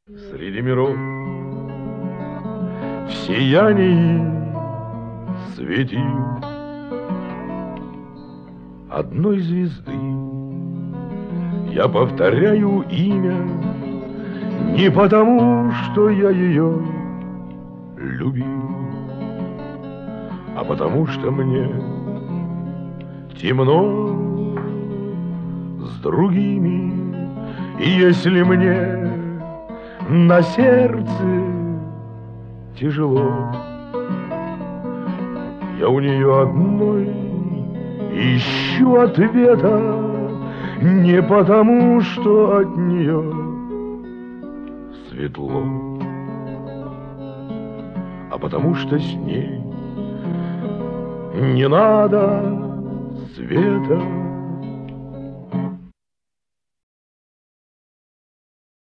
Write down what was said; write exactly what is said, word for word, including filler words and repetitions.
Среди миров в сиянии светил одной звезды. Я повторяю имя не потому, что я ее любил, а потому что мне темно с другими. И если мне на сердце тяжело, я у нее одной ищу ответа, не потому, что от нее светло, а потому что с ней не надо света.